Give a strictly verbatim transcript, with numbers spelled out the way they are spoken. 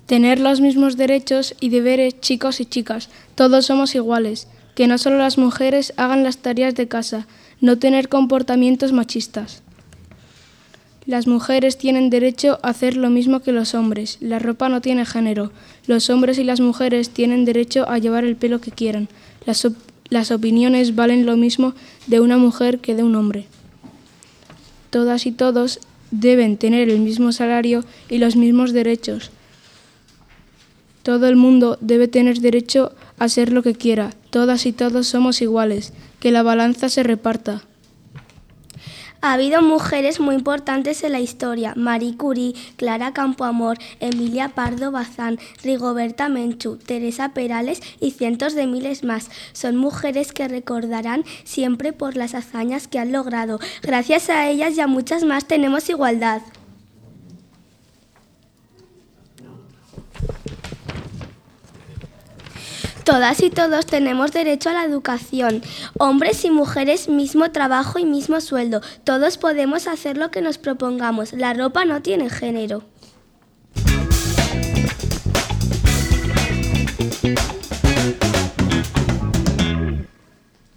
Tener los mismos derechos y deberes, chicos y chicas. Todos somos iguales. Que no solo las mujeres hagan las tareas de casa. No tener comportamientos machistas. Las mujeres tienen derecho a hacer lo mismo que los hombres. La ropa no tiene género. Los hombres y las mujeres tienen derecho a llevar el pelo que quieran. Las, op- las opiniones valen lo mismo de una mujer que de un hombre. Todas y todos deben tener el mismo salario y los mismos derechos. Todo el mundo debe tener derecho a ser lo que quiera. Todas y todos somos iguales. Que la balanza se reparta. Ha habido mujeres muy importantes en la historia: Marie Curie, Clara Campoamor, Emilia Pardo Bazán, Rigoberta Menchú, Teresa Perales y cientos de miles más. Son mujeres que recordarán siempre por las hazañas que han logrado. Gracias a ellas y a muchas más tenemos igualdad. Todas y todos tenemos derecho a la educación. Hombres y mujeres, mismo trabajo y mismo sueldo. Todos podemos hacer lo que nos propongamos. La ropa no tiene género.